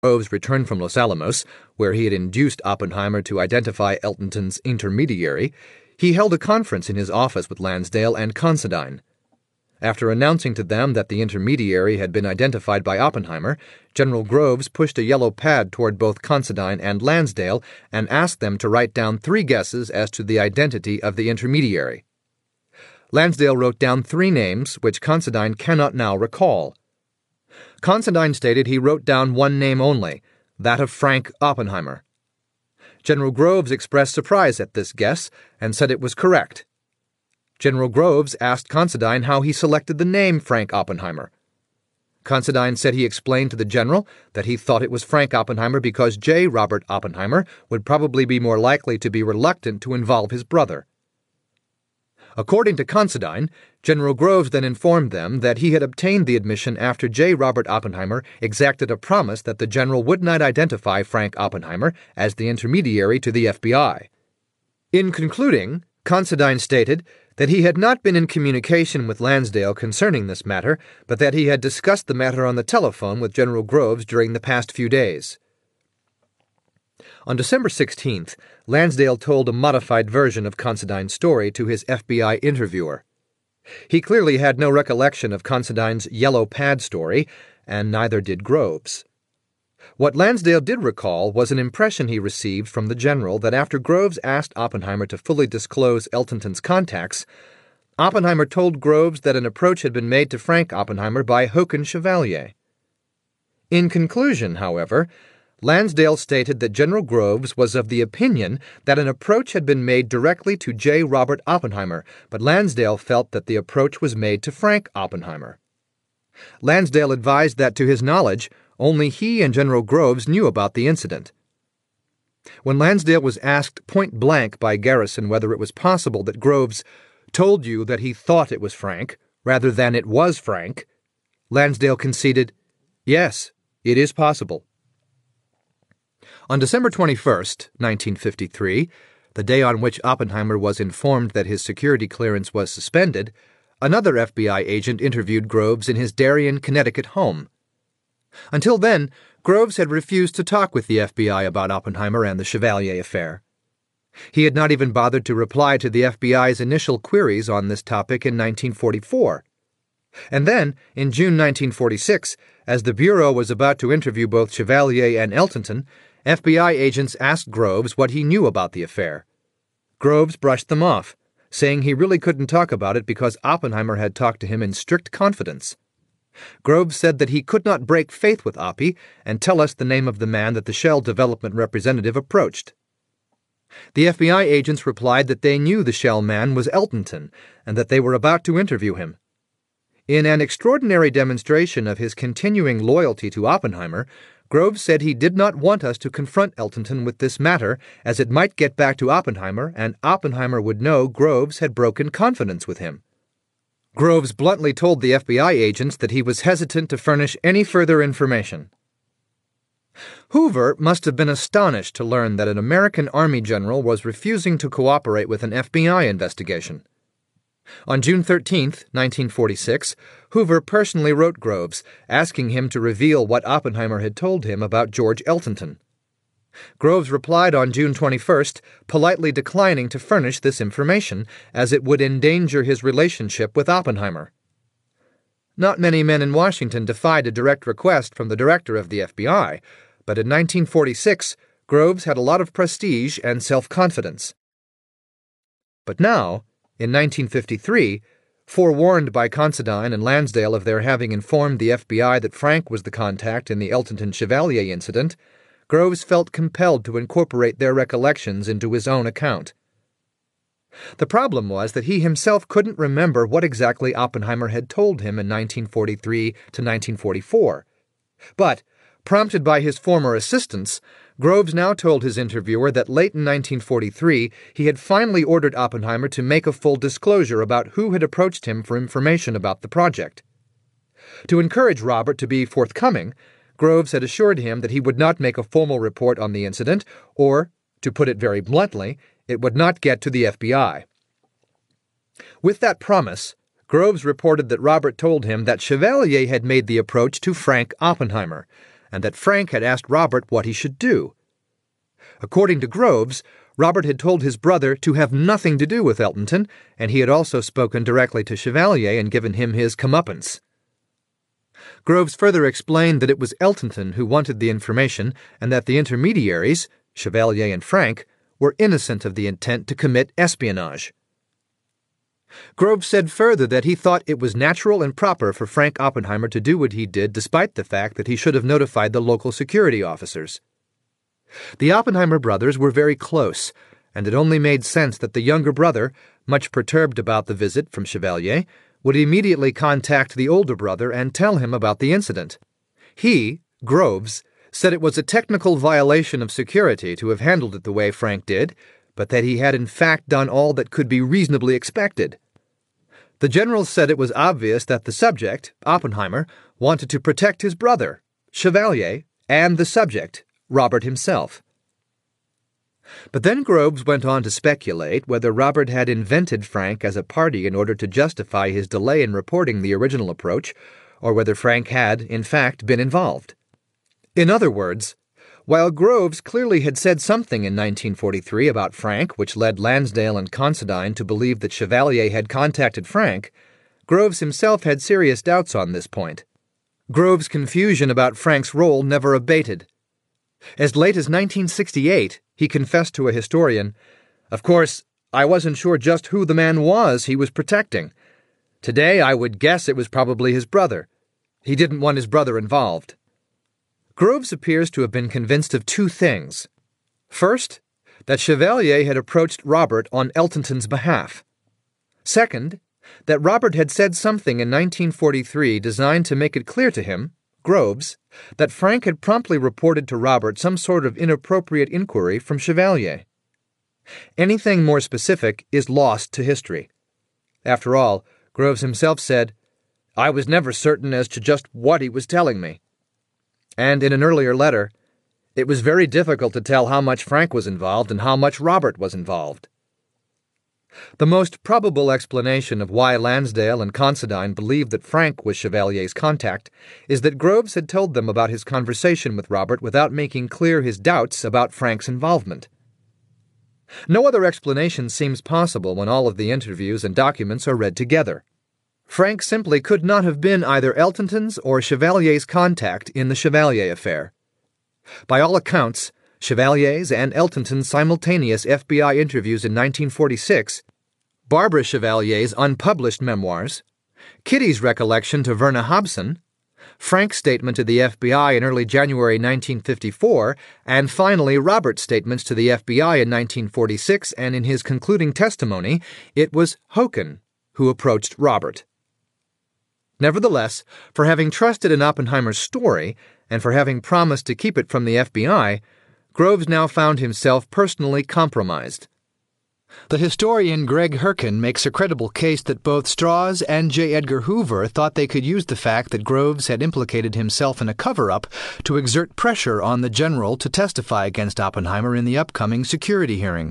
Groves returned from Los Alamos, where he had induced Oppenheimer to identify Eltonton's intermediary, he held a conference in his office with Lansdale and Considine. After announcing to them that the intermediary had been identified by Oppenheimer, General Groves pushed a yellow pad toward both Considine and Lansdale and asked them to write down 3 guesses as to the identity of the intermediary. Lansdale wrote down 3 names, which Considine cannot now recall. Considine stated he wrote down 1 name only, that of Frank Oppenheimer. General Groves expressed surprise at this guess and said it was correct. General Groves asked Considine how he selected the name Frank Oppenheimer. Considine said he explained to the general that he thought it was Frank Oppenheimer because J. Robert Oppenheimer would probably be more likely to be reluctant to involve his brother. According to Considine, General Groves then informed them that he had obtained the admission after J. Robert Oppenheimer exacted a promise that the general would not identify Frank Oppenheimer as the intermediary to the FBI. In concluding, Considine stated that he had not been in communication with Lansdale concerning this matter, but that he had discussed the matter on the telephone with General Groves during the past few days. On December 16th, Lansdale told a modified version of Considine's story to his FBI interviewer. He clearly had no recollection of Considine's yellow pad story, and neither did Groves. What Lansdale did recall was an impression he received from the general that after Groves asked Oppenheimer to fully disclose Eltonton's contacts, Oppenheimer told Groves that an approach had been made to Frank Oppenheimer by Håkan Chevalier. In conclusion, however, Lansdale stated that General Groves was of the opinion that an approach had been made directly to J. Robert Oppenheimer, but Lansdale felt that the approach was made to Frank Oppenheimer. Lansdale advised that, to his knowledge, only he and General Groves knew about the incident. When Lansdale was asked point-blank by Garrison whether it was possible that Groves told you that he thought it was Frank, rather than it was Frank, Lansdale conceded, "Yes, it is possible." On December 21st, 1953, the day on which Oppenheimer was informed that his security clearance was suspended, another FBI agent interviewed Groves in his Darien, Connecticut home. Until then, Groves had refused to talk with the FBI about Oppenheimer and the Chevalier affair. He had not even bothered to reply to the FBI's initial queries on this topic in 1944. And then, in June 1946, as the Bureau was about to interview both Chevalier and Eltonton, FBI agents asked Groves what he knew about the affair. Groves brushed them off, saying he really couldn't talk about it because Oppenheimer had talked to him in strict confidence. Groves said that he could not break faith with Oppie and tell us the name of the man that the Shell development representative approached. The FBI agents replied that they knew the Shell man was Eltonton and that they were about to interview him. In an extraordinary demonstration of his continuing loyalty to Oppenheimer, Groves said he did not want us to confront Eltonton with this matter, as it might get back to Oppenheimer, and Oppenheimer would know Groves had broken confidence with him. Groves bluntly told the FBI agents that he was hesitant to furnish any further information. Hoover must have been astonished to learn that an American Army general was refusing to cooperate with an FBI investigation. On June 13, 1946, Hoover personally wrote Groves, asking him to reveal what Oppenheimer had told him about George Eltonton. Groves replied on June 21st, politely declining to furnish this information, as it would endanger his relationship with Oppenheimer. Not many men in Washington defied a direct request from the director of the FBI, but in 1946, Groves had a lot of prestige and self-confidence. But now, in 1953, forewarned by Considine and Lansdale of their having informed the FBI that Frank was the contact in the Eltonton-Chevalier incident, Groves felt compelled to incorporate their recollections into his own account. The problem was that he himself couldn't remember what exactly Oppenheimer had told him in 1943 to 1944. But, prompted by his former assistants, Groves now told his interviewer that late in 1943 he had finally ordered Oppenheimer to make a full disclosure about who had approached him for information about the project. To encourage Robert to be forthcoming, Groves had assured him that he would not make a formal report on the incident, or, to put it very bluntly, it would not get to the FBI. With that promise, Groves reported that Robert told him that Chevalier had made the approach to Frank Oppenheimer, and that Frank had asked Robert what he should do. According to Groves, Robert had told his brother to have nothing to do with Eltonton, and he had also spoken directly to Chevalier and given him his comeuppance. Groves further explained that it was Eltonton who wanted the information and that the intermediaries, Chevalier and Frank, were innocent of the intent to commit espionage. Groves said further that he thought it was natural and proper for Frank Oppenheimer to do what he did despite the fact that he should have notified the local security officers. The Oppenheimer brothers were very close, and it only made sense that the younger brother, much perturbed about the visit from Chevalier, would immediately contact the older brother and tell him about the incident. He, Groves, said it was a technical violation of security to have handled it the way Frank did, but that he had in fact done all that could be reasonably expected. The general said it was obvious that the subject, Oppenheimer, wanted to protect his brother, Chevalier, and the subject, Robert himself. But then Groves went on to speculate whether Robert had invented Frank as a party in order to justify his delay in reporting the original approach, or whether Frank had, in fact, been involved. In other words, while Groves clearly had said something in 1943 about Frank which led Lansdale and Considine to believe that Chevalier had contacted Frank, Groves himself had serious doubts on this point. Groves' confusion about Frank's role never abated. As late as 1968, he confessed to a historian, "Of course, I wasn't sure just who the man was he was protecting. Today I would guess it was probably his brother. He didn't want his brother involved." Groves appears to have been convinced of two things. First, that Chevalier had approached Robert on Eltonton's behalf. Second, that Robert had said something in 1943 designed to make it clear to him, Groves, that Frank had promptly reported to Robert some sort of inappropriate inquiry from Chevalier. Anything more specific is lost to history. After all, Groves himself said, "I was never certain as to just what he was telling me." And in an earlier letter, "It was very difficult to tell how much Frank was involved and how much Robert was involved." The most probable explanation of why Lansdale and Considine believed that Frank was Chevalier's contact is that Groves had told them about his conversation with Robert without making clear his doubts about Frank's involvement. No other explanation seems possible when all of the interviews and documents are read together. Frank simply could not have been either Eltonton's or Chevalier's contact in the Chevalier affair. By all accounts, Chevalier's and Eltonton's simultaneous FBI interviews in 1946, Barbara Chevalier's unpublished memoirs, Kitty's recollection to Verna Hobson, Frank's statement to the FBI in early January 1954, and finally Robert's statements to the FBI in 1946 and in his concluding testimony, it was Hocken who approached Robert. Nevertheless, for having trusted in Oppenheimer's story and for having promised to keep it from the FBI, Groves now found himself personally compromised. The historian Greg Herkin makes a credible case that both Strauss and J. Edgar Hoover thought they could use the fact that Groves had implicated himself in a cover-up to exert pressure on the general to testify against Oppenheimer in the upcoming security hearing.